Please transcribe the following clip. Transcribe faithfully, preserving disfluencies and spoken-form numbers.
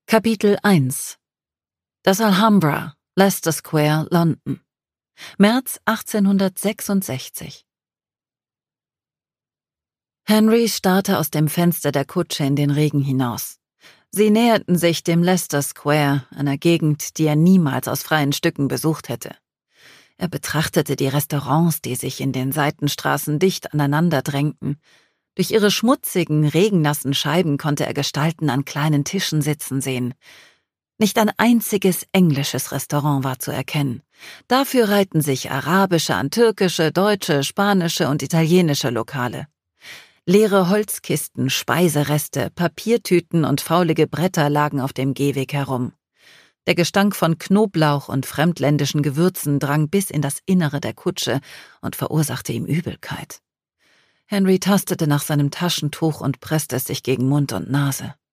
Kapitel eins. Das Alhambra, Leicester Square, London. März achtzehnhundertsechsundsechzig. Henry starrte aus dem Fenster der Kutsche in den Regen hinaus. Sie näherten sich dem Leicester Square, einer Gegend, die er niemals aus freien Stücken besucht hätte. Er betrachtete die Restaurants, die sich in den Seitenstraßen dicht aneinander drängten. Durch ihre schmutzigen, regennassen Scheiben konnte er Gestalten an kleinen Tischen sitzen sehen. Nicht ein einziges englisches Restaurant war zu erkennen. Dafür reihten sich arabische an türkische, deutsche, spanische und italienische Lokale. Leere Holzkisten, Speisereste, Papiertüten und faulige Bretter lagen auf dem Gehweg herum. Der Gestank von Knoblauch und fremdländischen Gewürzen drang bis in das Innere der Kutsche und verursachte ihm Übelkeit. Henry tastete nach seinem Taschentuch und presste es sich gegen Mund und Nase.